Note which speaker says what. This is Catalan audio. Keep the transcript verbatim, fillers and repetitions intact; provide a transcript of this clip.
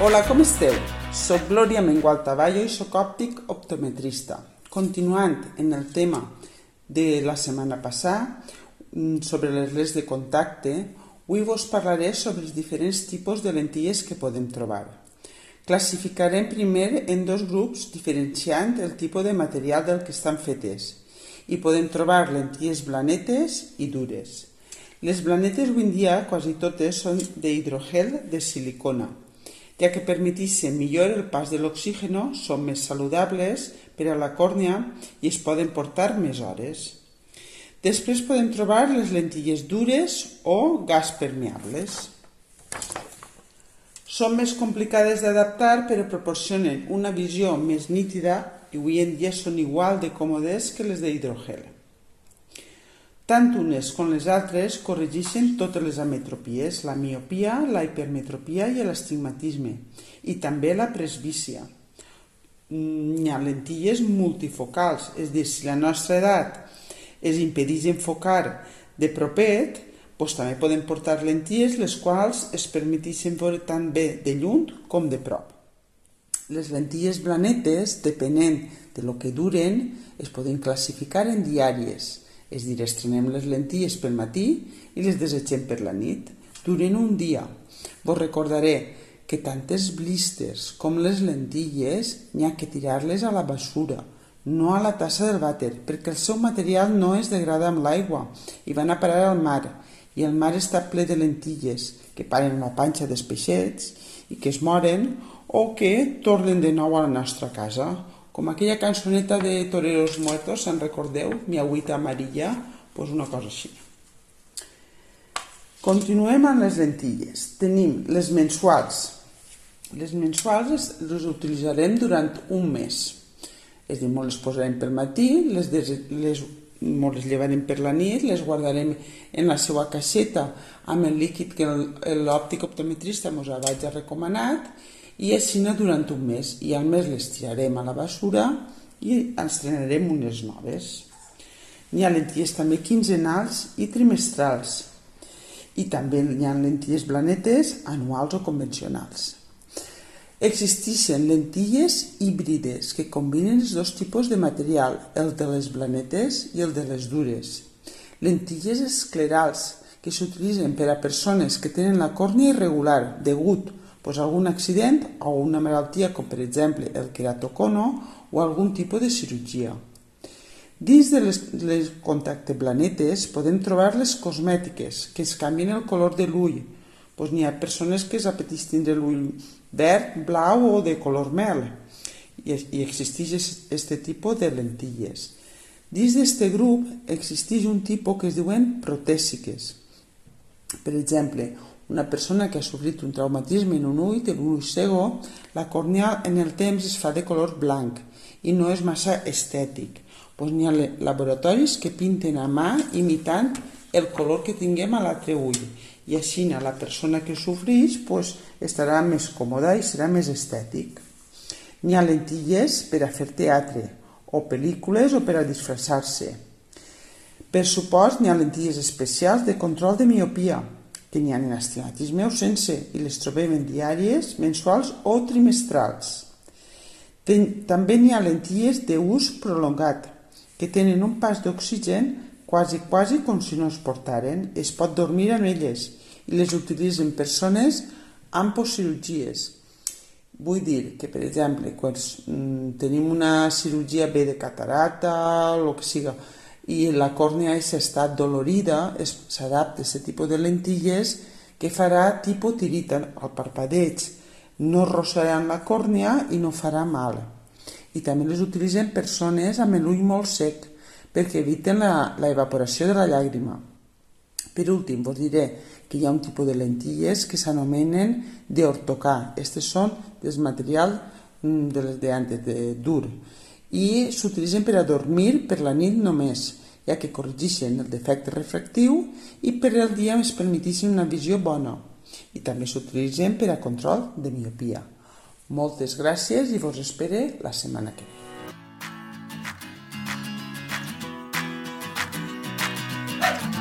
Speaker 1: Hola, com esteu? Soc Glòria Mengual Taballo i soc òptic optometrista. Continuant en el tema de la setmana passada sobre les lents de contacte, avui vos parlaré sobre els diferents tipus de lentilles que podem trobar. Classificarem primer en dos grups diferenciant el tipus de material del que estan fetes i podem trobar lentilles blanetes i dures. Les blanetes avui en dia quasi totes són d'hidrogel de silicona, ja que permeteixen millor el pas de l'oxígeno, són més saludables per a la còrnia i es poden portar més hores. Després podem trobar les lentilles dures o gas permeables. Són més complicades d'adaptar però proporcionen una visió més nítida i avui en dia són igual de còmodes que les d'hidrogel. Tant unes com les altres corregeixen totes les ametropies, la miopia, la hipermetropia i l'astigmatisme, i també la presbícia. Hi ha lentilles multifocals, és a dir, si la nostra edat es impedeix enfocar de propet, doncs també podem portar lentilles les quals es permeteixen veure tant bé de lluny com de prop. Les lentilles blanetes, depenent de lo que duren, es poden classificar en diàries. És a dir, estrenem les lentilles pel matí i les desegem per la nit. Duren un dia. Vos recordaré que tant els blísters com les lentilles n'hi ha que tirar-les a la basura, no a la tassa del vàter, perquè el seu material no es degrada amb l'aigua i van a parar al mar. I el mar està ple de lentilles que paren a la panxa dels peixets i que es moren o que tornen de nou a la nostra casa. Com aquella cançoneta de Toreros Muertos, se'n recordeu? Mi agüita amarilla, doncs una cosa així. Continuem amb les lentilles. Tenim les mensuals. Les mensuals les utilitzarem durant un mes. És a dir, les posarem pel matí, les, des, les, les llevarem per la nit, les guardarem en la seva caixeta amb el líquid que l'òptic optometrista ens ha recomanat i així durant un mes, i al mes les tirarem a la basura i estrenarem unes noves. Hi ha lentilles també quinzenals i trimestrals, i també hi ha lentilles blanetes anuals o convencionals. Existeixen lentilles híbrides que combinen els dos tipus de material, el de les blanetes i el de les dures. Lentilles esclerals que s'utilitzen per a persones que tenen la còrnia irregular degut pues, algun accident o una malaltia com per exemple el queratocono o algun tipus de cirurgia. Dins de les, les contacte blanetes podem trobar les cosmètiques que es canvien el color de l'ull. Pues, n'hi ha persones que s'apeteix tindre l'ull verd, blau o de color mel i, i existeix aquest tipus de lentilles. Dins d'aquest grup existeix un tipus que es diuen protèsiques. Per exemple, una persona que ha sofrit un traumatisme en un ull, té l'ull cego, la còrnia en el temps es fa de color blanc i no és massa estètic. Pues n'hi ha laboratoris que pinten a mà imitant el color que tinguem a l'altre ull i així la persona que sofreix pues, estarà més còmoda i serà més estètic. N'hi ha lentilles per a fer teatre o pel·lícules o per a disfressar-se. Per supost, n'hi ha lentilles especials de control de miopia, que n'hi ha en astigmatisme o sense, i les trobem en diàries, mensuals o trimestrals. També n'hi ha lentilles d'ús prolongat, que tenen un pas d'oxigen quasi, quasi com si no es portaren. Es pot dormir amb elles i les utilitzen persones amb postcirurgies. Vull dir que, per exemple, quan tenim una cirurgia bé de catarata o el que siga, i la còrnia ha estat dolorida, s'adapta a aquest tipus de lentilles que farà tipus tirita al parpadeig, no rosaran la còrnia i no farà mal. I també les utilitzen persones amb l'ull molt sec perquè eviten l'evaporació de la llàgrima. Per últim, vos diré que hi ha un tipus de lentilles que s'anomenen d'ortocà. Aquestes són del material de les d'antes, de dur, i s'utilitzen per a dormir per la nit només, ja que corregeixen el defecte refractiu i per al dia es permeteixen una visió bona. I també s'utilitzen per a control de miopia. Moltes gràcies i vos espero la setmana que ve.